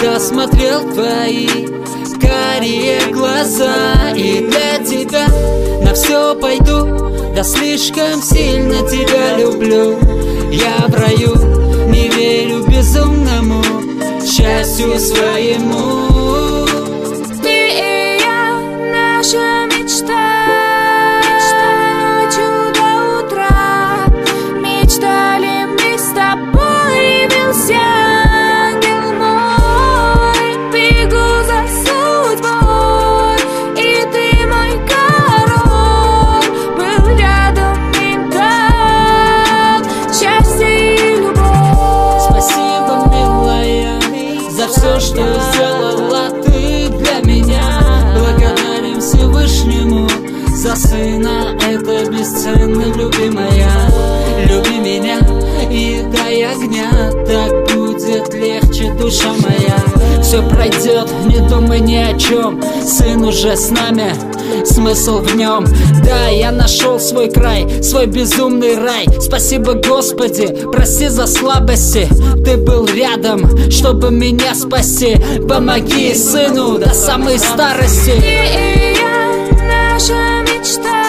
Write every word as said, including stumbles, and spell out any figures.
когда смотрел в твои карие глаза. И для тебя на все пойду, да слишком сильно тебя люблю. Я в раю не верю безумному счастью своему. Ты и я, наша мечта, ночью до утра мечтали мы с тобой. Явился ангел мой, бегу за судьбой, и ты мой король. Был рядом и дал счастье и любовь. Спасибо, милая, за все, что сделала ты для меня. Благодарим Всевышнему за сына, это бесценно, любимая. Люби меня и дай огня, так будет легче, душа моя. Все пройдет, не думай ни о чем, сын уже с нами, смысл в нем. Да, я нашел свой край, свой безумный рай. Спасибо, Господи, прости за слабости. Ты был рядом, чтобы меня спасти. Помоги сыну до самой старости. Ты и я, наша мечта.